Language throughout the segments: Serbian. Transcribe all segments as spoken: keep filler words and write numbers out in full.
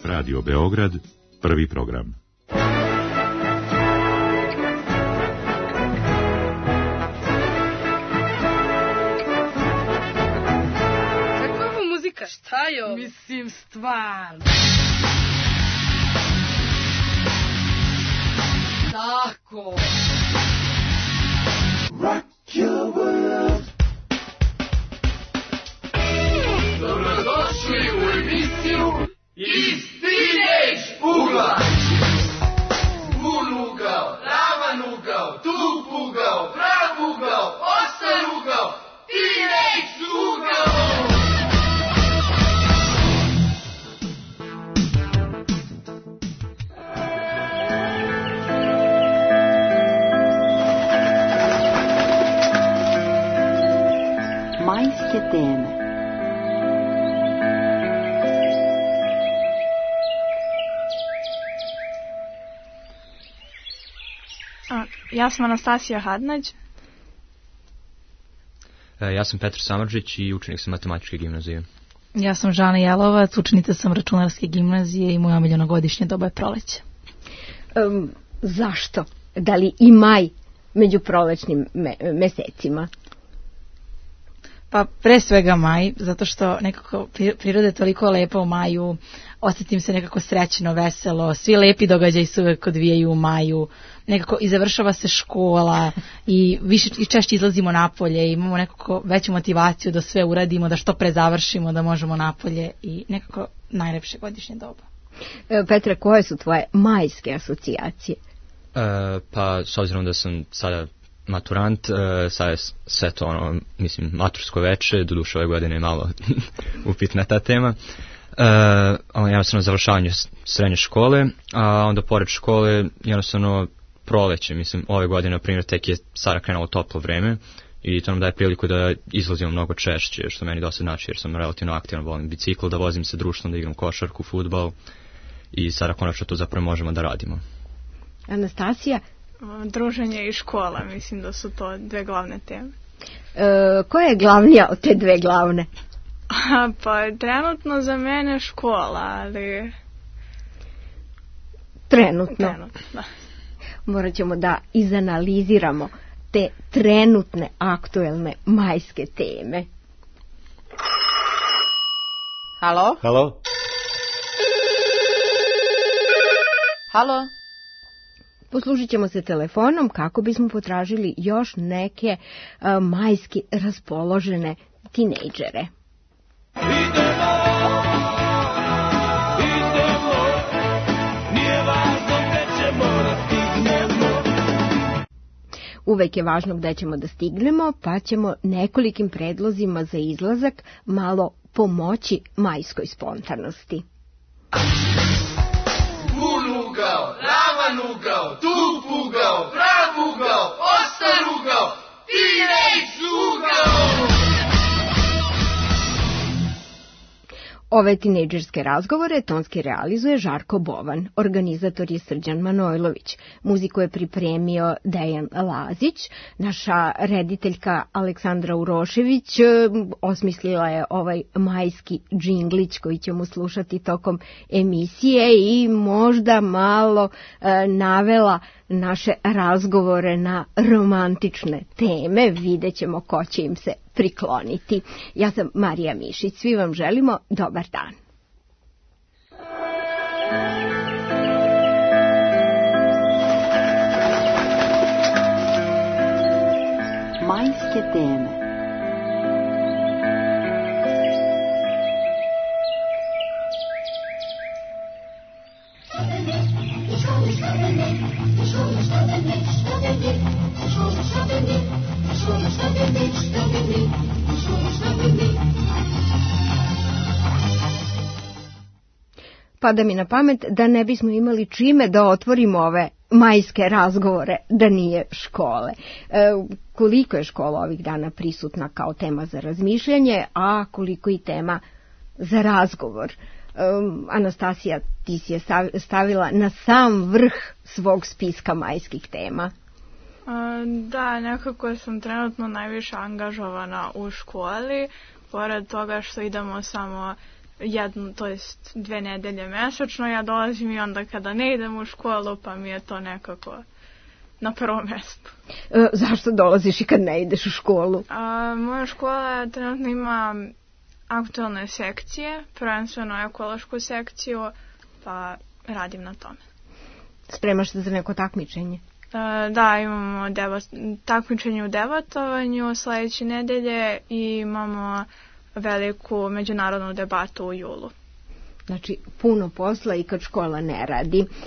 Radio Beograd, prvi program. Kakva je ovo muzika? Šta je ovo? Mislim, stvarno. Tako. Rock your world. Dobrodošli u emisiju Iz Teenage ugla. Pun ugao, ravan ugao, tup ugao, prav ugao, ostar ugao, Teenage ugao. Majske teme. Ja sam Anastasija Hadnać. Ja sam Petar Samardžić i učenik sam matematičke gimnazije. Ja sam Žana Jelovac, učenica sam računarske gimnazije i moja omiljeno godišnje doba je proleće. Um, zašto? Da li i maj među prolećnim me- mesecima? Pa pre svega maj, zato što nekako priroda je toliko lepa u maju, osjetim se nekako srećno, veselo, svi lepi događaji se uvek odvijaju u maju, nekako i završava se škola i više i češće izlazimo napolje i imamo nekako veću motivaciju da sve uradimo, da što pre završimo, da možemo napolje i nekako najlepše godišnje doba. E, Petre, koje su tvoje majske asocijacije? E, pa s obzirom da sam sada maturant, e, sad je sve to ono, mislim, matursko veče, doduše ove godine je malo upitna ta tema. E, jednostavno završavanje srednje škole, a onda pored škole jednostavno proleće, mislim, ove godine, na primjer, tek je sada krenulo toplo vreme i to nam daje priliku da izlazimo mnogo češće, što meni dosta znači, jer sam relativno aktivan, volim bicikl, da vozim se društvom, da igram košarku, fudbal i sada konačno to zapravo možemo da radimo. Anastasija? Druženje i škola, mislim da su to dve glavne teme. E, koja je glavnija od te dve glavne? Pa trenutno za mene škola, ali... Trenutno? Trenutno, da. Morat ćemo da izanaliziramo te trenutne, aktuelne majske teme. Halo? Halo? Halo? Poslužit ćemo se telefonom kako bismo potražili još neke uh, majski raspoložene tinejdžere. Idemo, idemo, nije važno gde ćemo da stignemo. Uvek je važno gde ćemo da stignemo, pa ćemo nekolikim predlozima za izlazak malo pomoći majskoj spontanosti. Pun ugao, ravan ugao, tup ugao, prav ugao, ostar ugao, Teenage ugao. Ove tinejdžerske razgovore tonski realizuje Žarko Bovan, organizator je Srđan Manojlović, muziku je pripremio Dejan Lazić, naša rediteljka Aleksandra Urošević osmislila je ovaj majski džinglić koji ćemo slušati tokom emisije i možda malo e, navela naše razgovore na romantične teme, vidjet ćemo ko će im se prikloniti. Ja sam Marija Mišić, svi vam želimo dobar dan. Majske teme. Pada mi na pamet da ne bismo imali čime da otvorimo ove majske razgovore da nije škole. E, koliko je škola ovih dana prisutna kao tema za razmišljanje, a koliko i tema za razgovor. E, Anastasija, ti si je stavila na sam vrh svog spiska majskih tema. Da, nekako sam trenutno najviše angažovana u školi, pored toga što idemo samo jednu, to jest dve nedelje mesečno ja dolazim i onda kada ne idem u školu pa mi je to nekako na prvom mjestu. E, zašto dolaziš i kad ne ideš u školu? A, moja škola trenutno ima aktualne sekcije, prvenstveno ekološku sekciju, pa radim na tome. Spremaš se za neko takmičenje? E, da, imamo debat, takmičenje u debatovanju sledeće nedelje i imamo veliku međunarodnu debatu u julu. Znači, puno posla i kad škola ne radi. E,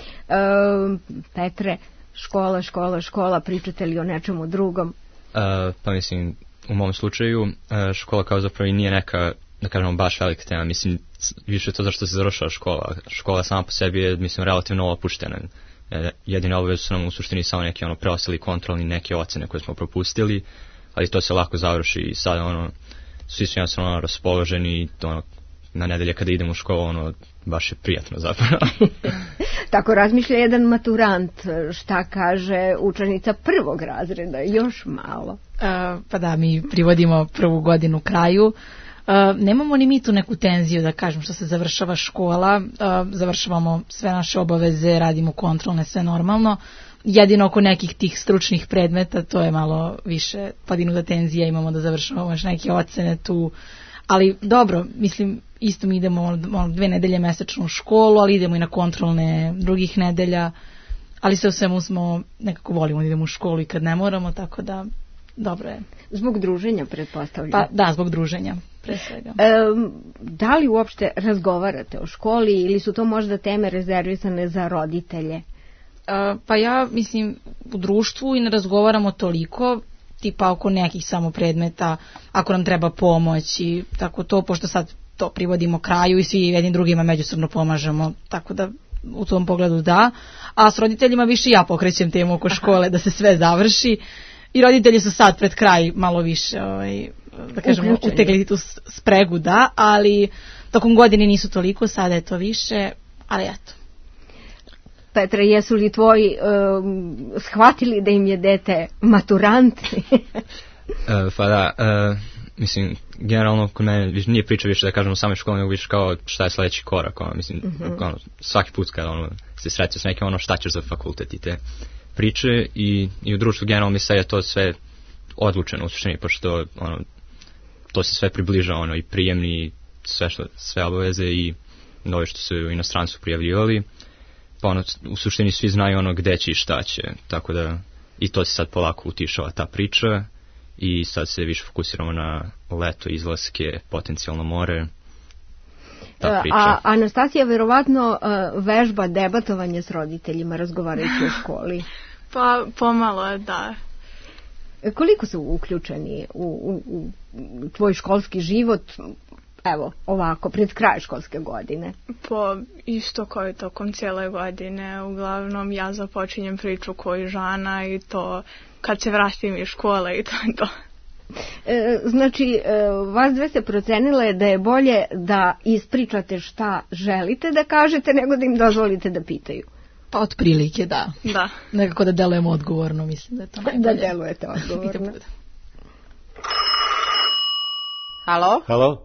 Petre, škola, škola, škola, pričate li o nečemu drugom? Uh, pa mislim, u mom slučaju, uh, škola kao zapravo i nije neka, da kažemo, baš velika tema. Mislim, više to zašto se završava škola. Škola sama po sebi je, mislim, relativno opuštena. Jedine obaveze su nam u suštini samo neki ono preostali kontrolni, neke ocene koje smo propustili, ali to se lako završi i sada ono, svi su jednostavno ono, raspoloženi, ono, na nedelje kada idemo u školu, ono, baš je prijatno zapravo. Tako razmišlja jedan maturant, šta kaže učenica prvog razreda, još malo. Uh, pa da, mi privodimo prvu godinu kraju. Uh, nemamo ni mi tu neku tenziju, da kažem, što se završava škola, uh, završavamo sve naše obaveze, radimo kontrolne, sve normalno. Jedino oko nekih tih stručnih predmeta, to je malo više podignuta tenzija, imamo da završavamo još neke ocene tu. Ali dobro, mislim, isto mi idemo dve nedelje mesečno u školu, ali idemo i na kontrolne drugih nedelja, ali sve u svemu smo, nekako volimo da idemo u školu i kad ne moramo, tako da dobro je. Zbog druženja, pretpostavljam? Pa da, zbog druženja, pre svega. E, da li uopšte razgovarate o školi ili su to možda teme rezervisane za roditelje? E, pa ja, mislim, u društvu i ne razgovaramo toliko, tipa oko nekih samo predmeta, ako nam treba pomoć i tako to, pošto sad to privodimo kraju i svi jednim drugima međusobno pomažemo, tako da u tom pogledu da, a s roditeljima više ja pokrećem temu oko škole da se sve završi i roditelji su sad pred kraj malo više, ovaj, da kažemo, utegli tu spregu, da, ali tokom godine nisu toliko, sada je to više, ali eto. Petre, jesu li tvoji um, shvatili da im je dete maturant? uh, pa da, uh, mislim, generalno kod mene više, nije priča više da kažemo same škole, nego više kao šta je sledeći korak. Ono, mislim, uh-huh. ono, svaki put kada ono, se sreće s nekim, ono, šta ćeš za fakultet i te priče i, i u društvu generalno mi se je to sve odlučeno u suštini, pošto ono, to se sve približa, ono, i prijemni, sve, što, sve obaveze i nove što se u inostranstvu prijavljivali. Pa ono, u suštini svi znaju ono gde će i šta će, tako da i to se sad polako utišava ta priča i sad se više fokusiramo na leto, izlaske, potencijalno more, ta priča. A Anastasija verovatno vežba debatovanje s roditeljima razgovarajući o školi. Pa pomalo, da. Koliko su uključeni u, u, u tvoj školski život, evo, ovako, pred kraj školske godine? Po isto kao i tokom cijele godine. Uglavnom ja započinjem priču koju Žana i to kad se vratim iz škole i to je to. E, znači, e, vas dve se procenile da je bolje da ispričate šta želite da kažete nego da im dozvolite da pitaju. Pa otprilike, da. Da. Nekako da delujemo odgovorno, mislim da je to najbolje. Da delujete odgovorno. Halo? Halo?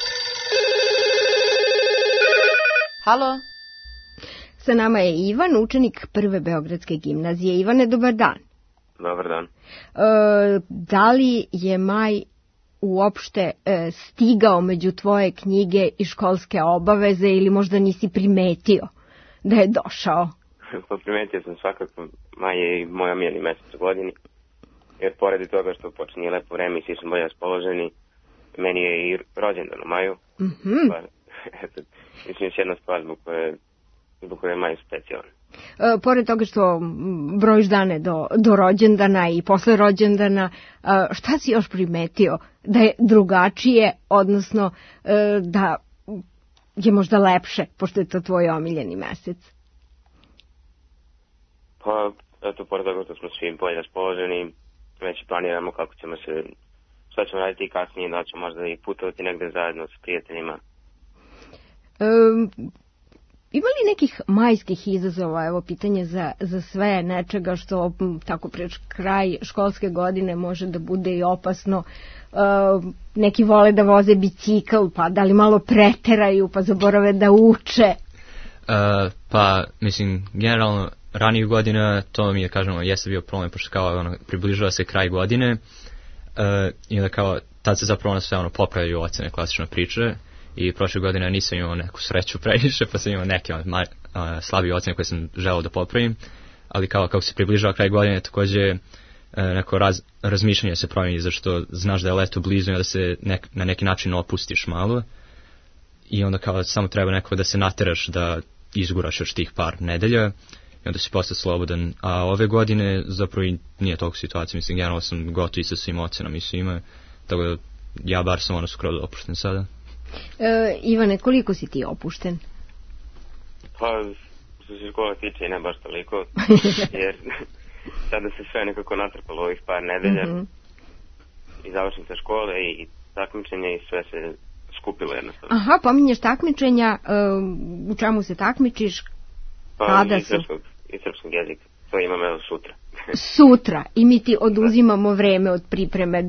Halo? Sa nama je Ivan, učenik Prve Beogradske gimnazije. Ivane, dobar dan. Dobar dan. E, da li je maj uopšte e, stigao među tvoje knjige i školske obaveze ili možda nisi primetio da je došao? Pa primetio sam svakako, maj je i moj omiljeni mesec u godini, jer pored toga što počinje lepo vreme i svi smo bolje raspoloženi, meni je i rođendan u maju. Mm-hmm. Pa, eto, mislim još jedna stvar zbog koje, zbog koje je maj specijalan. E, pored toga što brojiš dane do, do rođendana i posle rođendana, e, šta si još primetio da je drugačije, odnosno e, da je možda lepše, pošto je to tvoj omiljeni mesec? Pa, eto, pored toga što smo svi bolje raspoloženi, već planiramo kako ćemo se, šta ćemo raditi kasnije, da ćemo možda i putovati negde zajedno s prijateljima. E, ima li nekih majskih izazova, evo pitanje za, za sve, nečega što m, tako preč kraj školske godine može da bude i opasno, uh, neki vole da voze bicikl, pa da li malo preteraju, pa zaborave da uče? Uh, pa, mislim, generalno, ranijih godina, to mi je, kažemo, jeste bio problem, pošto kao, ono, približava se kraj godine, uh, i onda kao, tad se zapravo ono sve, ono, popravljaju ocene, klasična priča, i prošle godine nisam imao neku sreću previše, pa sam imao neke ono, ma, uh, slabije ocene koje sam želeo da popravim, ali kao, kako se približava kraj godine, takođe, uh, neko raz, razmišljanje se promijeni, zašto znaš da je leto blizu i da se nek, na neki način opustiš malo, i onda kao samo treba neko da se nateraš da izguraš još tih par nedelja i onda si postao slobodan. A ove godine zapravo i nije toliko situacija, mislim, generalno sam gotov i sa svim ocenama i svima, tako da ja bar sam ono skoro opušten sada. E, Ivane, koliko si ti opušten? Pa, što se škola tiče, ne baš toliko, jer sada se sve nekako natrpalo ovih par nedelja mm-hmm. i završim sa škole i takmičenje i sve se skupilo jednostavno. Aha, pominješ takmičenja, u čemu se takmičiš? Pa kada i srpskog, i srpskog jezika, to imam evo sutra. Sutra, i mi ti oduzimamo vreme od pripreme.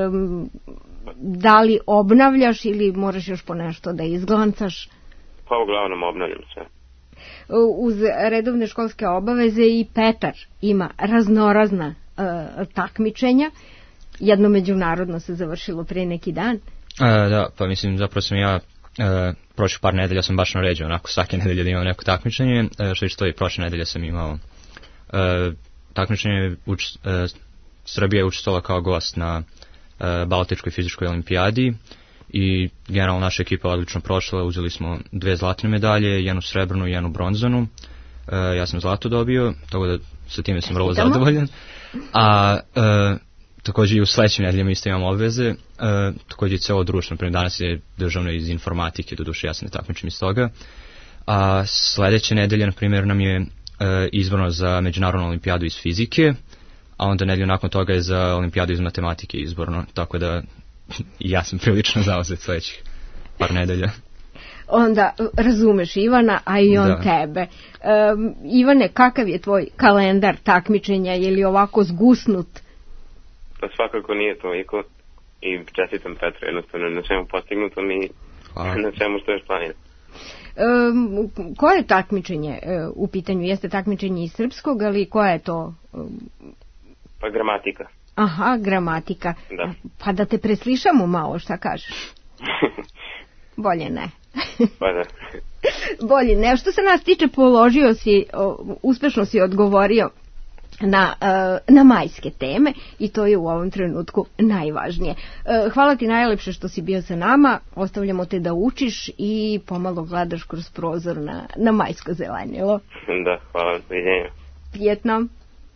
Da li obnavljaš ili moraš još po nešto da izglancaš? Pa uglavnom obnavljam sve. Uz redovne školske obaveze i Petar ima raznorazna uh, takmičenja. Jedno međunarodno se završilo pre neki dan. A, da, pa mislim, zapravo sam ja e, prošle par nedelja sam baš naređao onako svake nedelje da imam neko takmičenje, e, što je što i prošle nedelje sam imao e, takmičenje. Uč, e, Srbija je učestvovala kao gost na e, Baltičkoj fizičkoj olimpijadi i generalno naša ekipa odlično prošla, uzeli smo dve zlatne medalje, jednu srebrnu i jednu bronzanu, e, ja sam zlato dobio, tako da sa time sam vrlo zadovoljan. A e, također i u sledećim nedeljama isto imam obveze, e, također i celo društvo, prema danas je državno iz informatike, doduše ja se ne takmičim iz toga, a sledeće nedelje, na primjer, nam je e, izborno za međunarodnu olimpijadu iz fizike, a onda nedelju nakon toga je za olimpijadu iz matematike izborno, tako da ja sam prilično zauzet sledećih par nedelja. Onda razumeš Ivana, a i on da. tebe. Um, Ivane, kakav je tvoj kalendar takmičenja, je li ovako zgusnut? Pa svakako nije toliko i čestitam Petru jednostavno na svemu postignutom i Hvala. Na svemu što je planira. Um, koje je takmičenje uh, u pitanju? Jeste takmičenje iz srpskog, ali koja je to? Um... Pa gramatika. Aha, gramatika. Da. Pa da te preslišamo malo, šta kažeš? Bolje ne. Pa da. Bolje ne. Što se nas tiče, položio si, o, uspešno si odgovorio na, na majske teme i to je u ovom trenutku najvažnije. Hvala ti najlepše što si bio sa nama, ostavljamo te da učiš i pomalo gledaš kroz prozor na, na majsko zelenilo. Da, hvala vam, viđenja. Prijetno.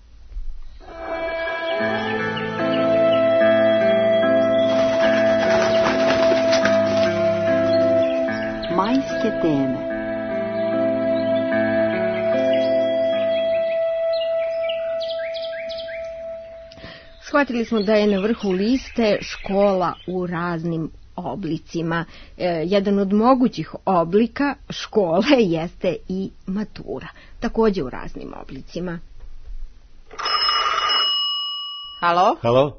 Majske teme. Shvatili smo da je na vrhu liste škola u raznim oblicima. E, jedan od mogućih oblika škole jeste i matura, također u raznim oblicima. Halo? Halo?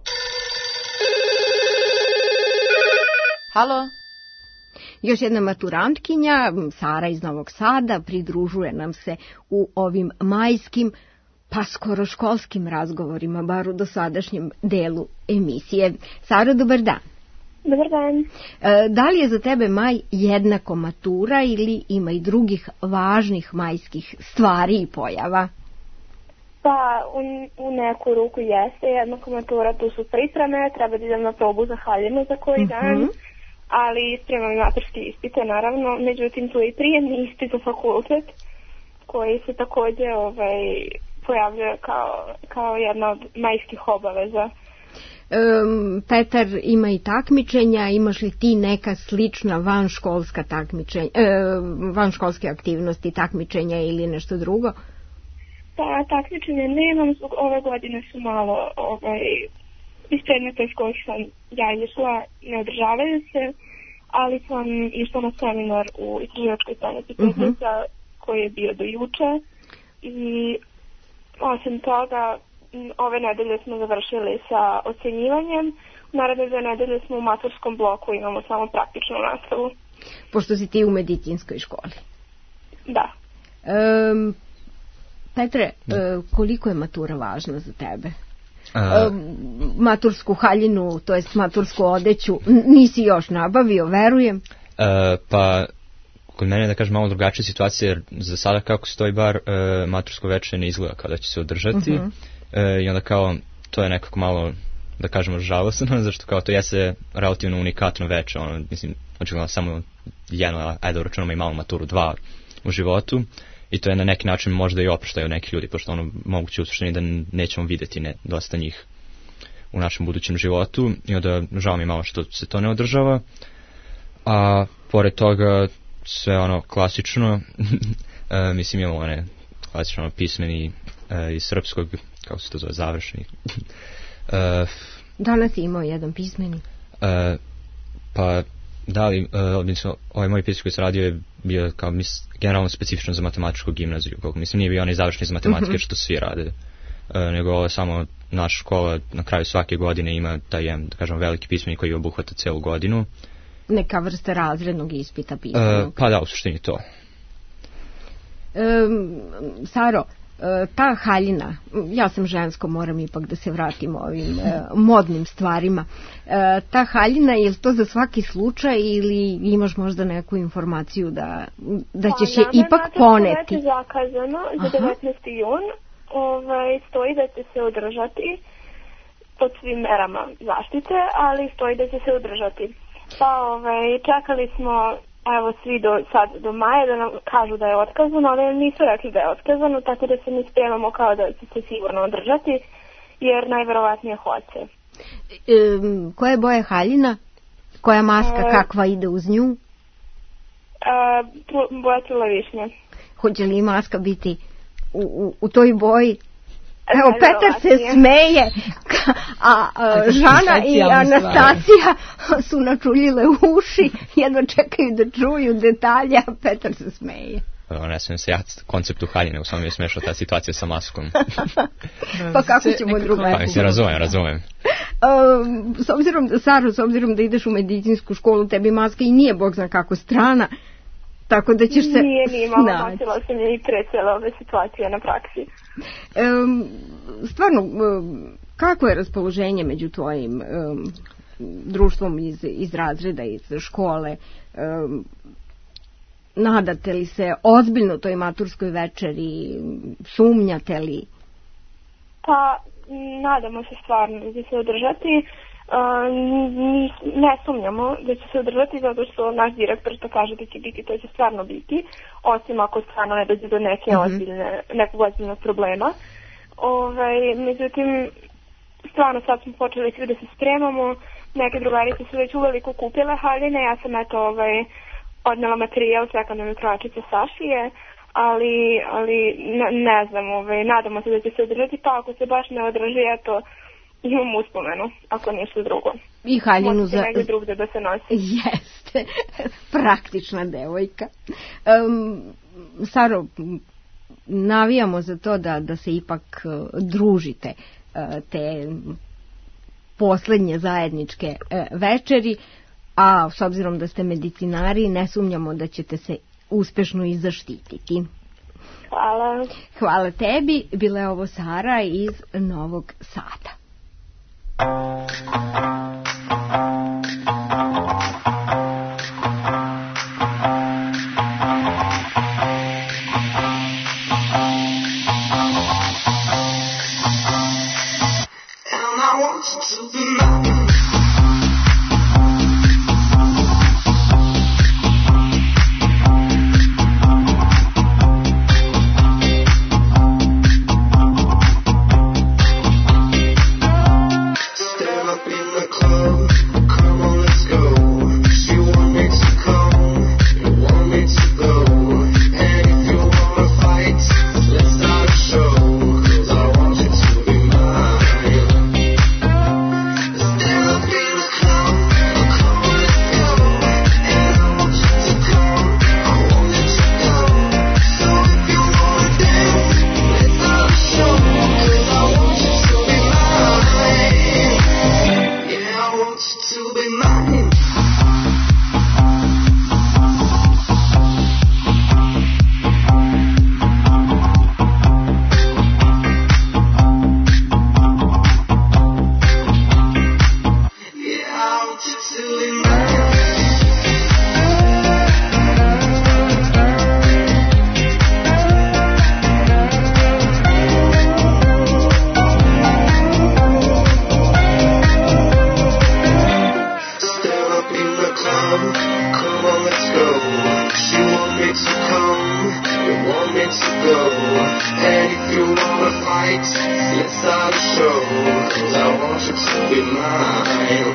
Halo? Još jedna maturantkinja, Sara iz Novog Sada, pridružuje nam se u ovim majskim, pa skoro školskim razgovorima, bar u dosadašnjem delu emisije. Sara, dobar dan. Dobar dan. E, da li je za tebe maj jednako matura ili ima i drugih važnih majskih stvari i pojava? Pa, u, u neku ruku jeste jednako matura, tu su pripreme, treba da idem na probu za haljinu za koji uh-huh. dan, ali spremam maturske ispite, naravno, međutim tu je i prijemni ispit za fakultet, koji se također ovaj, pojavljuje kao, kao jedna od majskih obaveza. Um, Petar ima i takmičenja, imaš li ti neka slična vanškolska takmičenja, uh, vanškolske aktivnosti, takmičenja ili nešto drugo? Pa takmičenja nemam, ove godine su malo ovaj, iz predmeta iz kojih sam ja išla, ne održavaju se, ali sam išla na seminar u istraživačkoj stanici uh-huh. koji je bio do juče i osim toga ove nedelje smo završili sa ocenjivanjem. U naredne dve nedelje smo u maturskom bloku, imamo samo praktičnu nastavu. Pošto si ti u medicinskoj školi. Da. Um, Petre, uh, koliko je matura važna za tebe? Uh, um, matursku haljinu, to jest matursku odeću, nisi još nabavio, verujem? Uh, pa, kod mene da kažem malo drugačija situacija, jer za sada kako stoji bar, uh, matursko veče ne izgleda kao da će se održati. Uh-huh. Uh, I onda kao, to je nekako malo, da kažemo, žalosno, zašto kao to jeste relativno unikatno veče, ono, mislim, očigledno samo jedno, ajde računamo i malu maturu, dva u životu, i to je na neki način možda i oproštaju neki ljudi, pošto ono moguće u suštini da nećemo vidjeti ne, dosta njih u našem budućem životu, i onda žao mi malo što se to ne održava, a pored toga sve ono klasično, e, mislim imamo one klasično ono, pismeni e, iz srpskog, kako se to zove, završni. e, Danas je imao jedan pismeni. E, pa da li, uh, ovaj moj pismeni koji se radio je bio kao mis, generalno specifično za matematičku gimnaziju, koliko mislim nije bio onaj završni iz matematike uh-huh. što svi rade, uh, nego ovo samo naša škola na kraju svake godine ima taj, da kažem, veliki pismeni koji obuhvata celu godinu. Neka vrsta razrednog ispita pisanog. Uh, pa da, u suštini to. Um, Saro, ta haljina, ja sam žensko, moram ipak da se vratim ovim e, modnim stvarima, e, ta haljina, je li to za svaki slučaj ili imaš možda neku informaciju da, da ćeš je pa, ipak poneti? Pa nama je zakazano za devetnaesti jun, ovaj, stoji da će se održati pod svim merama zaštite, ali stoji da će se održati. Pa ovaj, čekali smo evo svi do, sad do maja da nam kažu da je otkazano, ali nisu rekli da je otkazano, tako da se mi spremamo kao da će se sigurno održati, jer najverovatnije hoće. E, koja je boja haljina? Koja maska, e, kakva ide uz nju? E, boja trula višnje. Hoće li maska biti u, u, u toj boji? Evo, Petar se smeje, a, a Žana i Anastacija su načuljile uši, jedno čekaju da čuju detalje, a Petar se smeje. Ne smijem se ja konceptu haljine, u samom je smešao ta situacija sa maskom. Pa kako ćemo drugačije? Pa mislim, razumem, razumem. Uh, s obzirom da, Saro, s obzirom da ideš u medicinsku školu, tebi maska i nije bog zna kako strana, tako da ćeš se... Nije, nije, malo nosila sam je i pre cijela ove situacije na praksi. Um, stvarno, um, kako je raspoloženje među tvojim um, društvom iz, iz razreda, iz škole? Um, nadate li se ozbiljno toj maturskoj večeri? Sumnjate li? Pa, nadamo se stvarno da će se održati. Uh, ne sumnjamo da će se održati zato što naš direktor što kaže da će biti, to će stvarno biti, osim ako stvarno ne dođe do neke mm-hmm. ozbiljne, nekog ozbiljnog problema. Ovaj, međutim, stvarno sad smo počeli svi da se spremamo, neke drugarice su već uveliko kupile haljine, ja sam eto ovaj, odnela materijal, čekam da mi krojačica sašije, ali, ali ne, ne znam, ovaj, nadamo se da će se održati, pa ako se baš ne održi, eto, imam uspomenu, ako ništa drugo. I haljinu za... negdje drugdje da se nosi. Jeste, praktična devojka. Um, Saro, navijamo za to da, da se ipak uh, družite uh, te poslednje zajedničke uh, večeri, a s obzirom da ste medicinari, ne sumnjamo da ćete se uspešno i zaštititi. Hvala. Hvala tebi, bila je ovo Sara iz Novog Sada. like to go. And if you wanna fight, let's start a show. 'Cause I want you to be mine.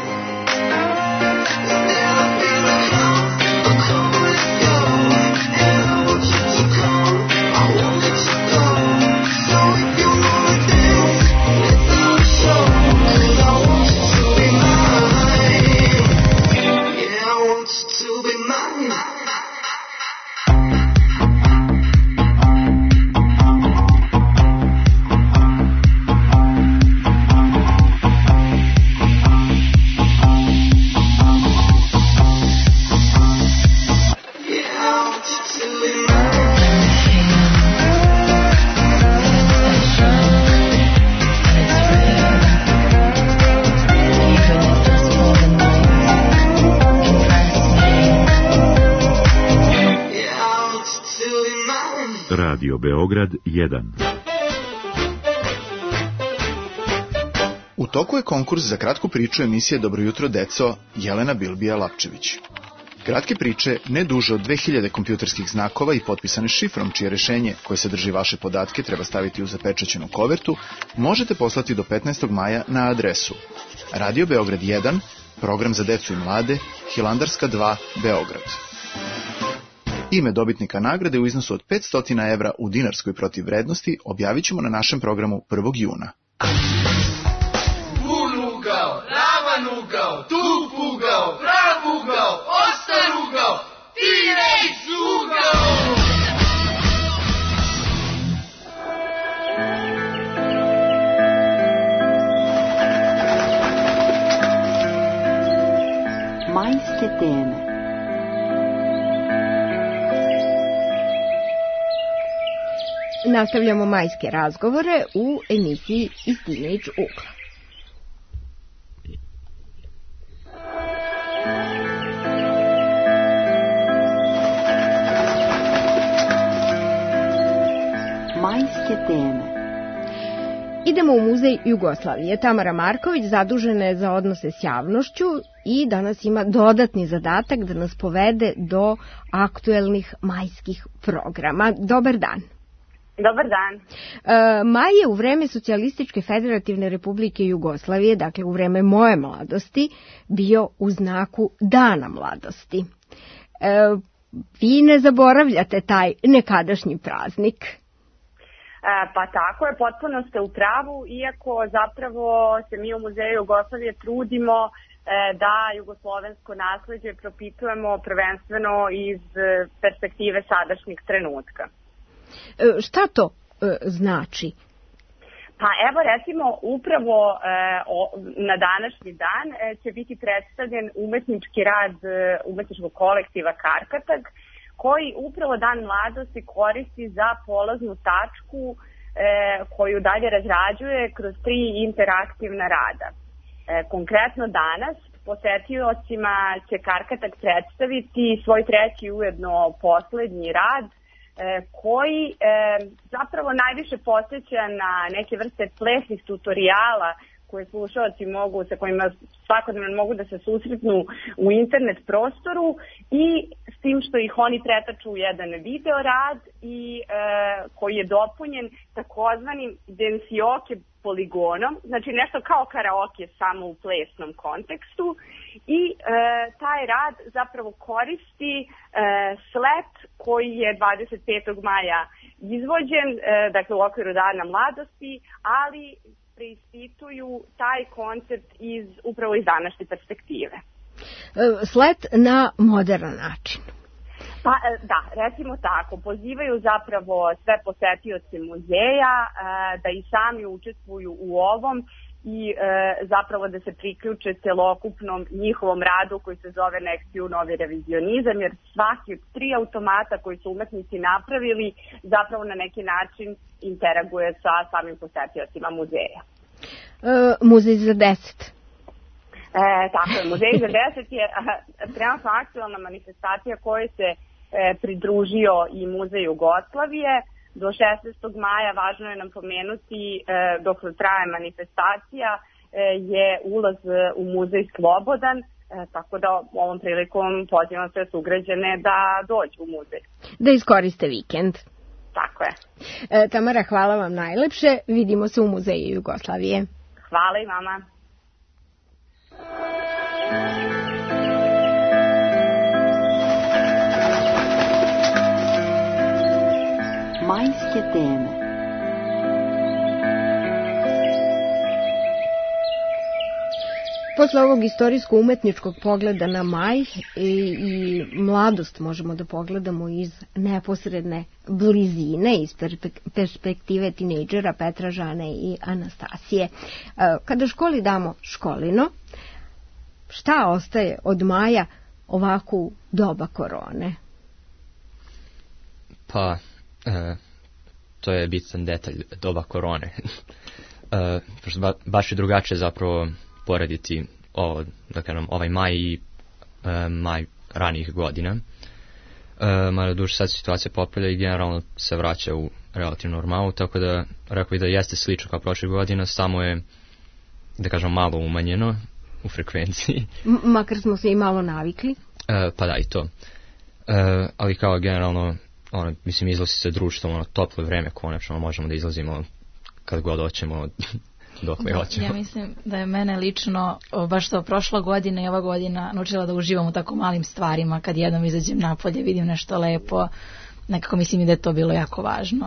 Still I feel the hum of come with you. And I want you to come, I want you to go. So if you wanna dance, let's start a show. 'Cause I want you to be mine. Yeah, I want you to be mine. Radio Beograd jedan. U toku je konkurs za kratku priču emisije Dobro jutro deco Jelena Bilbija Lapčević. Kratke priče, ne duže od dve hiljade kompjuterskih znakova i potpisane šifrom, čije rešenje koje sadrži vaše podatke treba staviti u zapečaćenu kovertu, možete poslati do petnaestog maja na adresu Radio Beograd jedan, program za decu i mlade, Hilandarska dva, Beograd. Ime dobitnika nagrade u iznosu od petsto evra u dinarskoj protivvrednosti objavit ćemo na našem programu prvog juna. Pun ugao, ravan ugao, tup ugao, prav ugao, ostar ugao, T-Rex ugao! Majske teme. Nastavljamo majske razgovore u emisiji Iz Teenage ugla. Majske teme. Idemo u muzej Jugoslavije. Tamara Marković zadužena je za odnose s javnošću i danas ima dodatni zadatak da nas povede do aktuelnih majskih programa. Dobar dan. Dobar dan. E, maj je u vreme Socijalističke federativne republike Jugoslavije, dakle u vreme moje mladosti, bio u znaku Dana mladosti. E, vi ne zaboravljate taj nekadašnji praznik? E, pa tako je, potpuno ste u pravu, iako zapravo se mi u Muzeju Jugoslavije trudimo e, da jugoslovensko nasleđe propitujemo prvenstveno iz perspektive sadašnjeg trenutka. Šta to e, znači? Pa evo recimo upravo e, o, na današnji dan e, će biti predstavljen umetnički rad e, umetničkog kolektiva Karkatag, koji upravo Dan mladosti koristi za polaznu tačku e, koju dalje razrađuje kroz tri interaktivna rada. E, konkretno danas posetiocima će Karkatag predstaviti svoj treći ujedno poslednji rad, koji e, zapravo najviše podsjeća na neke vrste plesnih tutoriala koje slušalci mogu, sa kojima svakodnevno mogu da se susretnu u internet prostoru i s tim što ih oni pretaču u jedan video rad i e, koji je dopunjen takozvanim densioke poligonom, znači nešto kao karaoke samo u plesnom kontekstu i e, taj rad zapravo koristi e, slet koji je dvadeset petog maja izvođen, e, dakle u okviru Dana mladosti, ali preispituju taj koncept iz, upravo iz današnje perspektive. Slet na modern način. Pa da, recimo tako, pozivaju zapravo sve posetioce muzeja da i sami učestvuju u ovom i e, zapravo da se priključe celokupnom njihovom radu koji se zove Next You Novi revizionizam, jer svaki od tri automata koji su umetnici napravili zapravo na neki način interaguje sa samim posetiocima muzeja. E, muzej za deset. E, tako je, Muzej za deset je trenutno aktualna manifestacija koje se e, pridružio i Muzej Jugoslavije. Do šesnaestog maja važno je nam pomenuti, e, dok traje manifestacija, e, je ulaz u muzej slobodan, e, tako da ovom prilikom pozivam sve sugrađane da dođu u muzej. Da iskoriste vikend. Tako je. E, Tamara, hvala vam najlepše. Vidimo se u Muzeju Jugoslavije. Hvala i vama. Majske teme. Posle ovog istorijsko-umetničkog pogleda na maj i, i mladost možemo da pogledamo iz neposredne blizine, iz perspektive tinejdžera Petra, Žane i Anastasije. Kada školi damo školino, šta ostaje od maja ovako u doba korone? Pa, e, to je bitan detalj doba korone. e, ba, baš je drugačije zapravo porediti ovo, da kažem, ovaj maj i e, maj ranijih godina. E, mada duže sad situacija popravlja i generalno se vraća u relativnu normalu, tako da rekao bih da jeste slično kao prošle godina, samo je, da kažem, malo umanjeno u frekvenciji. M- makar smo se i malo navikli. E, pa da, i to. E, ali kao generalno, ono, mislim, izlazi se društvom, ono, toplo vreme, konačno možemo da izlazimo kad god hoćemo, dokle hoćemo. Ja mislim da je mene lično, baš to prošla godina i ova godina, naučila da uživam u tako malim stvarima, kad jednom izađem napolje, vidim nešto lepo, nekako mislim i da je to bilo jako važno.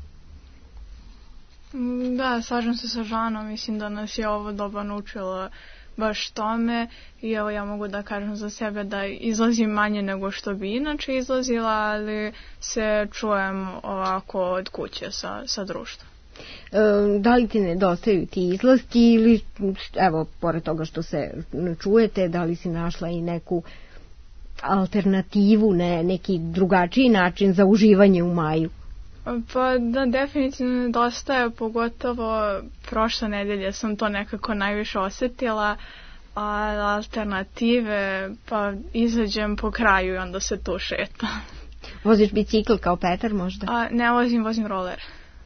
Da, slažem se sa Žanom, mislim da nas je ovo doba naučila baš tome i evo ja mogu da kažem za sebe da izlazim manje nego što bi inače izlazila, ali se čujem ovako od kuće sa, sa društvom. E, da li ti nedostaju ti izlaski ili, evo, pored toga što se čujete, da li si našla i neku alternativu, ne, neki drugačiji način za uživanje u maju? Pa da, definitivno nedostaje, pogotovo prošle nedelje sam to nekako najviše osjetila, a alternative, pa izađem po kraju i onda se tu šeta. Voziš bicikl kao Petar možda? A, ne vozim, vozim roller.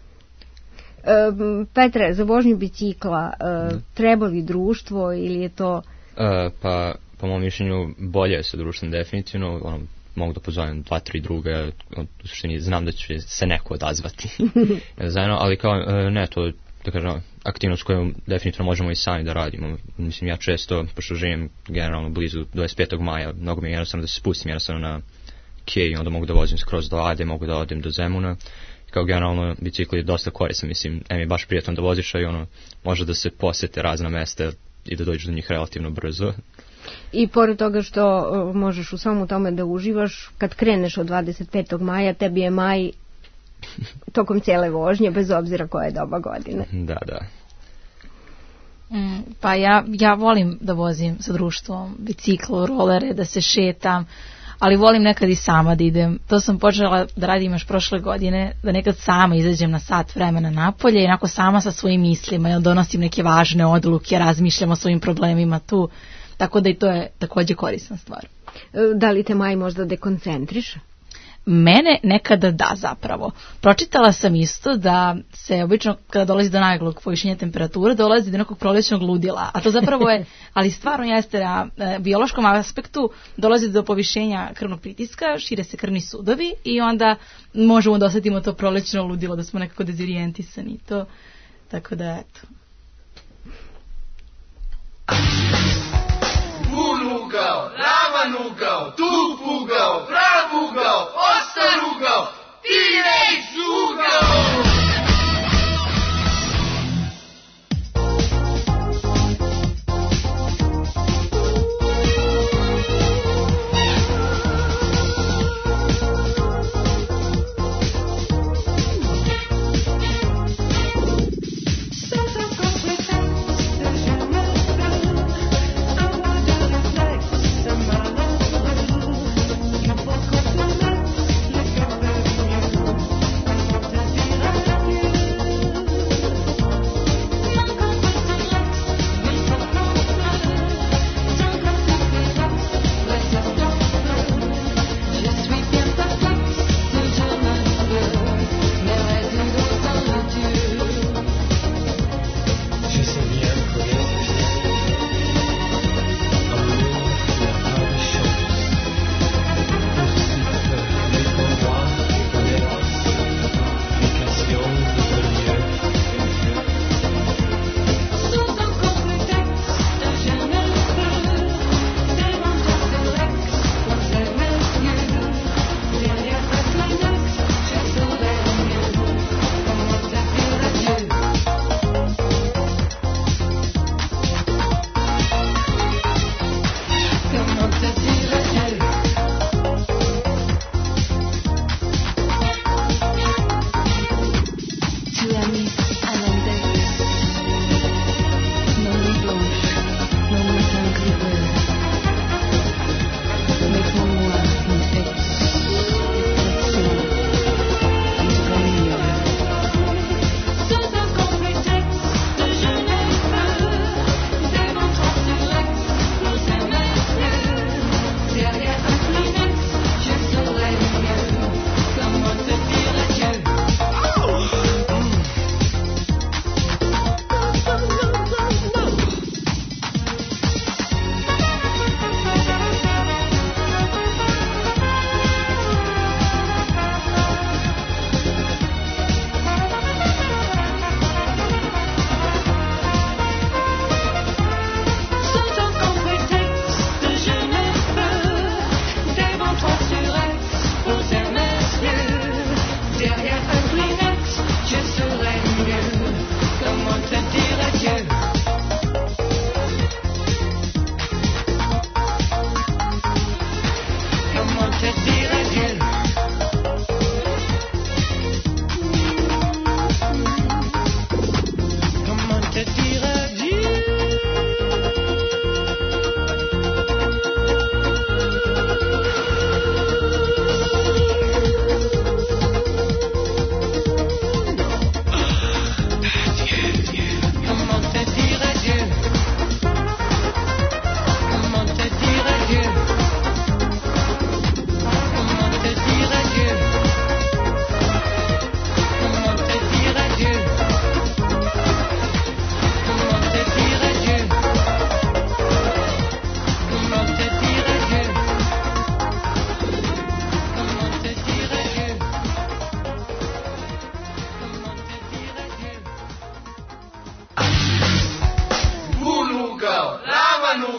E, Petre, za vožnju bicikla e, treba li društvo ili je to... E, pa, po mom mišljenju, bolje je sa društvom definitivno, ono, mogu da pozovem dva, tri druga, u suštini znam da će se neko odazvati zajedno, ali kao ne, to da kažem, aktivnost koju definitivno možemo i sami da radimo. Mislim, ja često, pošto živim generalno blizu dvadeset petog maja, mnogo mi je jednostavno da se spustim jednostavno na Kej i onda mogu da vozim skroz do Ade, mogu da odem do Zemuna. Kao generalno, bicikl je dosta koristan, mislim, em je baš prijatno da voziš, a i ono, može da se posete razna mesta i da dođeš do njih relativno brzo. I pored toga što uh, možeš u svemu tome da uživaš, kad kreneš od dvadeset petog maja, tebi je maj tokom cijele vožnje, bez obzira koja je doba godine. Da, da. Mm, pa ja, ja volim da vozim sa društvom, bicikl, rolere, da se šetam, ali volim nekad i sama da idem. To sam počela da radim još prošle godine, da nekad sama izađem na sat vremena napolje i onako sama sa svojim mislima, ja donosim neke važne odluke, razmišljam o svojim problemima tu. Tako da i to je također korisna stvar. Da li te maj možda dekoncentriše? Mene nekada da zapravo. Pročitala sam isto da se obično kada dolazi do naglog povišenja temperature dolazi do nekog prolećnog ludila, a to zapravo je, ali stvarno jeste na e, biološkom aspektu dolazi do povišenja krvnog pritiska, šire se krvni sudovi i onda možemo da osjetimo to prolećno ludilo, da smo nekako dezorijentisani to. Tako da eto. Pun ugao, ravan ugao, tup ugao, prav ugao, ostar ugao, teenage ugao! Thank you.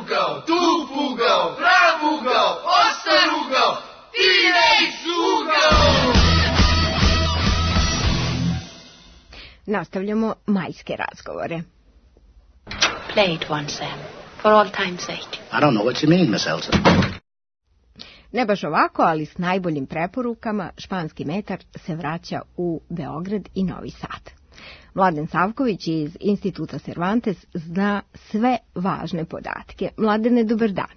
ugao, tu ugao, prav ugao, ostar ugao, teenage ugao. Nastavljamo majske razgovore. Play it once, Sam, for all time's sake. I don't know what you mean, Miss Elsa. Ne baš ovako, ali s najboljim preporukama španski metar se vraća u Beograd i Novi Sad. Mladen Savković iz Instituta Cervantes zna sve važne podatke. Mladene, dobar dan.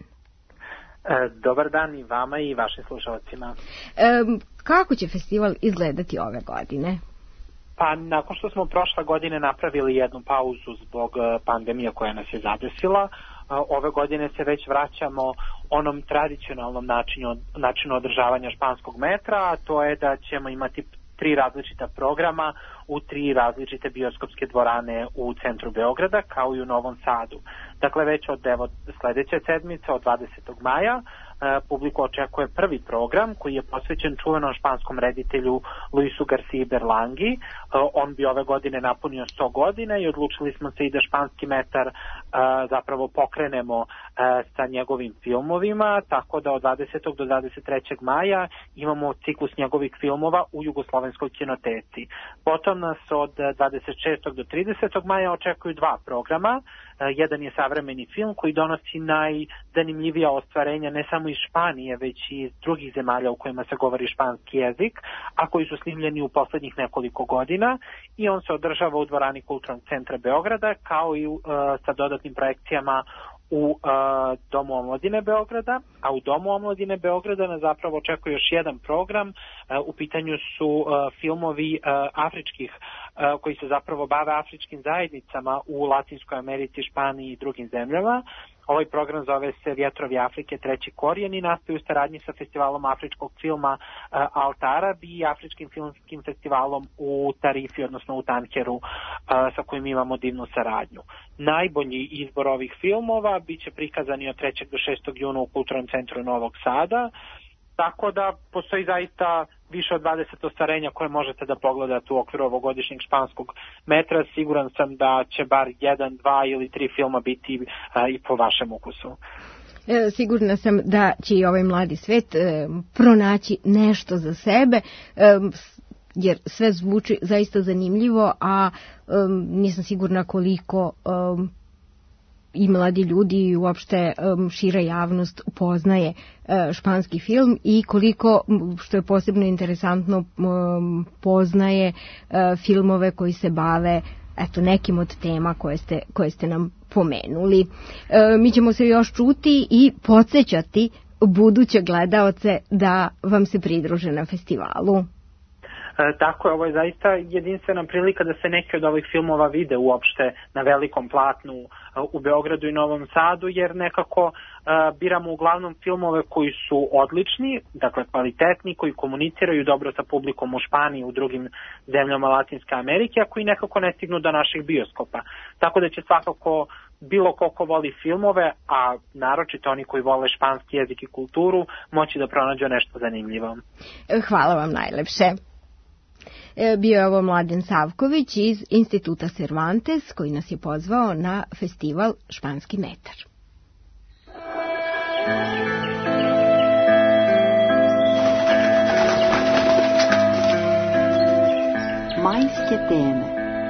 E, dobar dan i vama i vašim slušalcima. E, kako će festival izgledati ove godine? Pa nakon što smo prošle godine napravili jednu pauzu zbog pandemije koja nas je zadesila, ove godine se već vraćamo onom tradicionalnom načinu, načinu održavanja španskog metra, a to je da ćemo imati tri različita programa u tri različite bioskopske dvorane u centru Beograda, kao i u Novom Sadu. Dakle, već od evo, sledeće sedmice, od dvadesetog maja, publiku očekuje prvi program koji je posvećen čuvenom španskom reditelju Luisu Garciji Berlangi. On bi ove godine napunio sto godina i odlučili smo se i da španski metar zapravo pokrenemo sa njegovim filmovima, tako da od dvadesetog do dvadeset trećeg maja imamo ciklus njegovih filmova u Jugoslovenskoj kinoteci. Potom nas od dvadeset šestog do tridesetog maja očekuju dva programa. Jedan je savremeni film koji donosi najzanimljivija ostvarenja ne samo iz Španije, već i iz drugih zemalja u kojima se govori španski jezik, a koji su snimljeni u poslednjih nekoliko godina, i on se održava u dvorani Kulturnog centra Beograda, kao i uh, sa dodatnim projekcijama u uh, Domu omladine Beograda, a u Domu omladine Beograda nas zapravo očekuje još jedan program. Uh, u pitanju su uh, filmovi uh, afričkih uh, koji se zapravo bave afričkim zajednicama u Latinskoj Americi, Španiji i drugim zemljama. Ovaj program zove se Vjetrovi Afrike, treći korijen i nastaje u saradnji sa festivalom afričkog filma uh, Altarab i afričkim filmskim festivalom u Tarifi, odnosno u Tankeru, uh, sa kojim imamo divnu saradnju. Najbolji izbor ovih filmova biće prikazani od trećeg do šestog juna u Kulturnom centru Novog Sada, tako da postoji zaista više od dvadeset ostvarenja koje možete da pogledate u okviru ovogodišnjeg španskog metra. Siguran sam da će bar jedan, dva ili tri filma biti a, i po vašem ukusu. E, sigurna sam da će i ovaj mladi svet e, pronaći nešto za sebe, e, jer sve zvuči zaista zanimljivo, a e, nisam sigurna koliko e, i mladi ljudi i uopšte um, šira javnost upoznaje uh, španski film i koliko, što je posebno interesantno, um, poznaje uh, filmove koji se bave eto, nekim od tema koje ste, koje ste nam pomenuli. Uh, mi ćemo se još čuti i podsjećati buduće gledaoce da vam se pridruže na festivalu. E, tako je, ovo je zaista jedinstvena prilika da se neki od ovih filmova vide uopšte na velikom platnu e, u Beogradu i Novom Sadu, jer nekako e, biramo uglavnom filmove koji su odlični, dakle kvalitetni, koji komuniciraju dobro sa publikom u Španiji i u drugim zemljama Latinske Amerike, a koji nekako ne stignu do naših bioskopa. Tako da će svakako bilo ko ko voli filmove, a naročito oni koji vole španski jezik i kulturu, moći da pronađu nešto zanimljivo. Hvala vam najlepše. Bio je ovo Mladen Savković iz Instituta Cervantes koji nas je pozvao na festival Španski metar. Majske teme.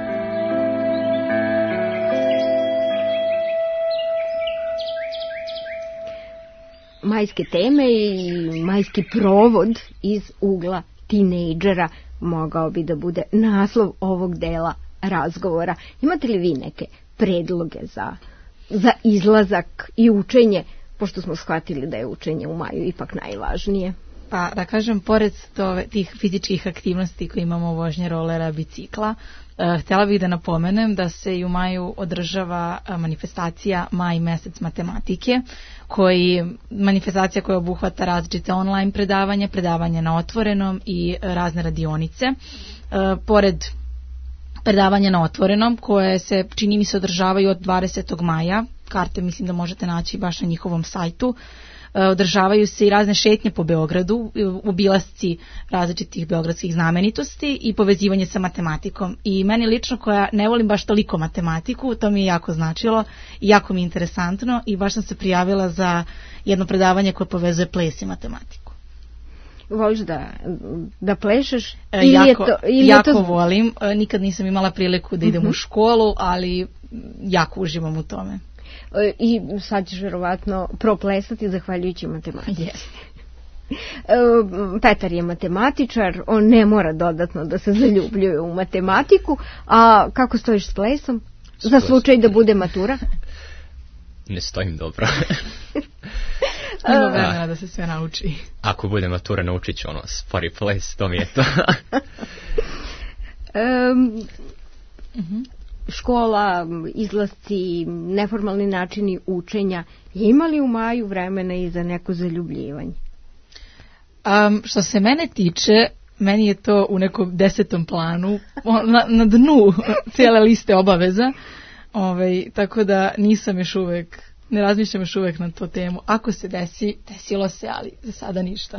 Majske teme i majski provod iz ugla tinejdžera mogao bi da bude naslov ovog dela razgovora. Imate li vi neke predloge za, za izlazak i učenje, pošto smo shvatili da je učenje u maju ipak najvažnije? Pa da kažem, pored tove, tih fizičkih aktivnosti koje imamo, vožnje rolera, bicikla, eh, htjela bih da napomenem da se i u maju održava manifestacija Maj mesec matematike, koji, manifestacija koja obuhvata različite online predavanja, predavanja na otvorenom i razne radionice. E, pored predavanja na otvorenom, koje se, čini mi se, održavaju od dvadesetog maja, karte mislim da možete naći baš na njihovom sajtu, održavaju se i razne šetnje po Beogradu, obilasci različitih beogradskih znamenitosti i povezivanje sa matematikom. I meni lično, koja ne volim baš toliko matematiku, to mi je jako značilo i jako mi je interesantno i baš sam se prijavila za jedno predavanje koje povezuje ples i matematiku. Voliš da, da plešeš? Ili jako je to, ili jako je to... volim. Nikad nisam imala priliku da idem uh-huh. u školu, ali jako uživam u tome. I sad ćeš verovatno proplesati zahvaljujući matematici. Yes. Petar je matematičar, on ne mora dodatno da se zaljubljuje u matematiku. A kako stojiš s plesom? S Za slučaj da bude matura? Ne stojim dobro. Ima vremena da se sve nauči. Ako bude matura, naučit ću ono spori ples, to mi je to. um, uh-huh. Škola, izlasci, neformalni načini učenja, ima li u maju vremena i za neko zaljubljivanje? Um, što se mene tiče, meni je to u nekom desetom planu, na, na dnu cijele liste obaveza, ovaj, tako da nisam još uvek, ne razmišljam još uvek na to temu. Ako se desi, desilo se, ali za sada ništa.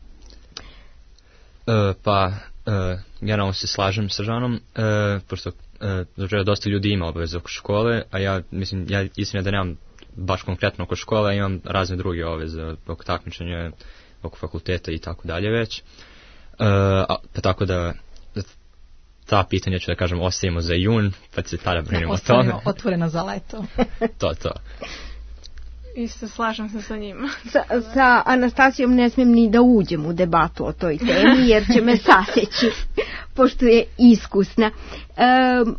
E, pa, e, generalno se slažem sa Žanom, e, pošto e, dosta ljudi ima obaveze oko škole, a ja mislim, ja istina da nemam baš konkretno oko škole, a imam razne druge obaveze oko takmičenja, oko fakulteta i tako dalje već. E, a, pa tako da ta pitanja ću da kažem ostavimo za jun, pa se tada brinemo o tome. Otvorena za leto. to, to. Isto slažem se sa njima. Sa, sa Anastasijom ne smijem ni da uđem u debatu o toj temi, jer će me saseći, pošto je iskusna. Um,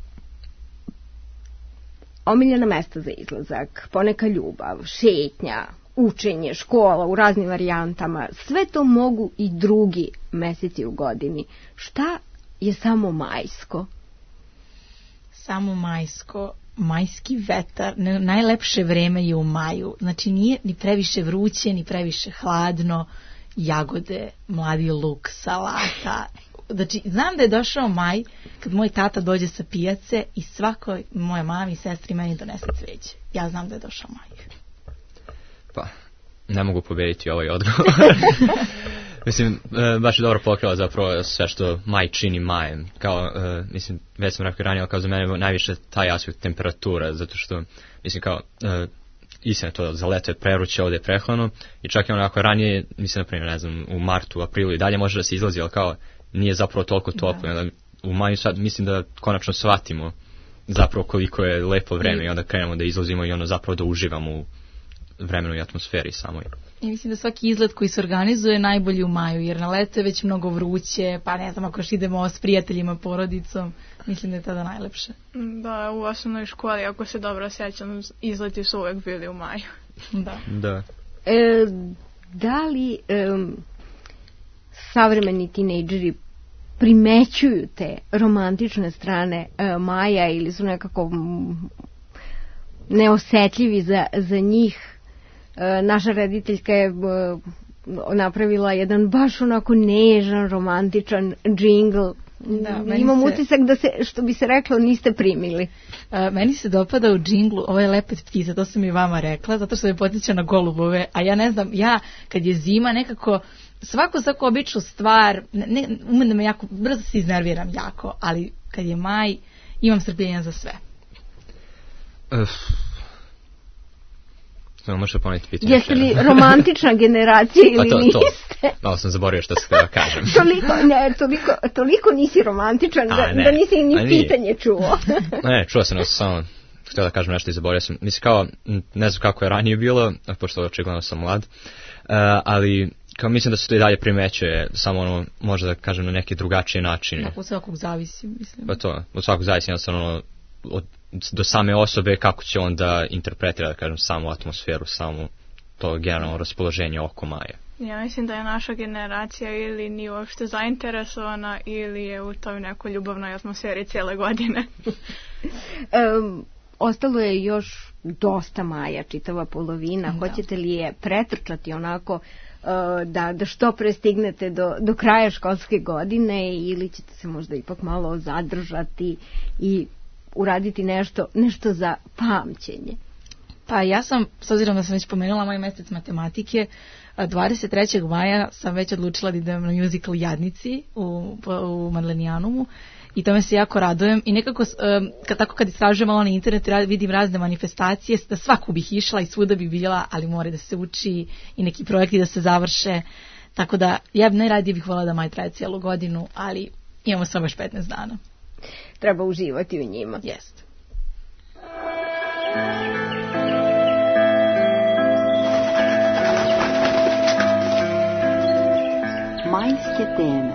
omiljena mesta za izlazak, poneka ljubav, šetnja, učenje, škola u raznim varijantama, sve to mogu i drugi meseci u godini. Šta je samo majsko? Samo majsko, majski vetar, ne, najlepše vreme je u maju, znači nije ni previše vruće, ni previše hladno, jagode, mladi luk, salata. Znači, znam da je došao maj kad moj tata dođe sa pijace i svakoj moje mami i sestri meni donese cveće. Ja znam da je došao maj. Pa, ne mogu pobediti ovaj odgovor. Mislim, e, baš je dobro pokrila zapravo sve što maj čini majem. Kao, e, mislim, već sam rekao ranije, ali kao za mene najviše taj aspekt temperatura, zato što, mislim, kao, e, istina to, za leto je prevruće, ovdje je prehladno, i čak i onako ranije, mislim, na primjer, ne znam, u martu, aprilu i dalje može da se izlazi, ali kao, nije zapravo toliko toplo. Da. U maju sad, mislim da konačno shvatimo zapravo koliko je lepo vreme i, i onda krenemo da izlazimo i ono zapravo da uživamo u vremenu i atmosferi samoj. I mislim da svaki izlet koji se organizuje najbolji u maju, jer na leto je već mnogo vruće, pa ne znam, ako još idemo s prijateljima, porodicom, mislim da je tada najlepše. Da, u osnovnoj školi, ako se dobro sjećam, izleti su uvek bili u maju. Da. Da. E, da li e, savremeni tinejdžeri primećuju te romantične strane e, maja ili su nekako neosetljivi za, za njih? E, naša rediteljka je e, napravila jedan baš onako nežan, romantičan džingl. Da, imam se... utisak da se, što bi se reklo, niste primili. A, meni se dopada u džinglu ovaj lepet ptica, to sam i vama rekla, zato što me podsjeća na golubove, a ja ne znam, ja kad je zima nekako svaku svaku običnu stvar, ne, umem da me jako, brzo se iznerviram jako, ali kad je maj, imam strpljenja za sve. Uf. Samo možeš ponoviti pitanje. Jeste li romantična generacija ili to, niste? To. Malo sam zaboravio što se da kažem. toliko, ne, toliko, toliko nisi romantičan da, da nisi ni A, pitanje čuo. Ne, čuo sam, samo htio da kažem nešto i zaboravio sam. Mislim kao, ne znam kako je ranije bilo, pošto očigledno sam mlad, uh, ali kao mislim da se to i dalje primećuje, samo ono, možda da kažem na neki drugačiji način. Tako od svakog zavisi, mislim. Pa to, od svakog zavisi, jednostavno, od, do same osobe kako će on da interpretira, da kažem, samu atmosferu, samu to generalno raspoloženje oko maja. Ja mislim da je naša generacija ili nije uopšte zainteresovana ili je u toj nekoj ljubavnoj atmosferi cijele godine. um, ostalo je još dosta maja, čitava polovina. Da. Hoćete li je pretrčati onako uh, da, da što pre stignete do, do kraja školske godine ili ćete se možda ipak malo zadržati i uraditi nešto, nešto za pamćenje? Pa ja sam, s obzirom da sam već pomenula moj mesec matematike, dvadeset trećeg maja sam već odlučila da idem na musical Jadnici u, u Madlenijanumu i tome se jako radujem i nekako kad, tako kad istražujem malo na internetu vidim razne manifestacije, da svaku bih išla i svuda bih bila, ali mora da se uči i neki projekti da se završe, tako da ja najradije bih voljela da maj traje cijelu godinu, ali imamo samo još petnaest dana. Treba uživati u njima. Jest. Majske teme.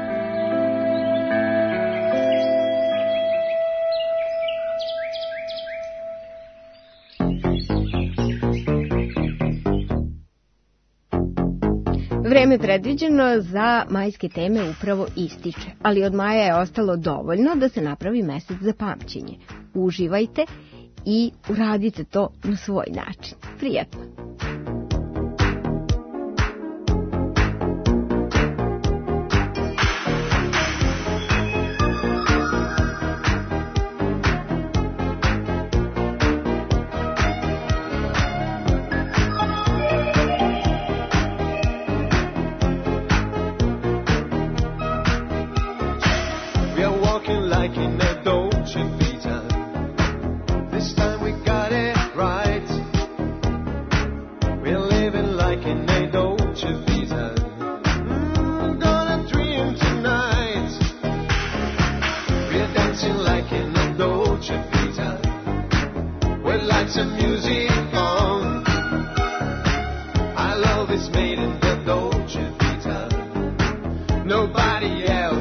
Vreme predviđeno za majske teme upravo ističe, ali od maja je ostalo dovoljno da se napravi mesec za pamćenje. Uživajte i uradite to na svoj način. Prijatno! Nobody else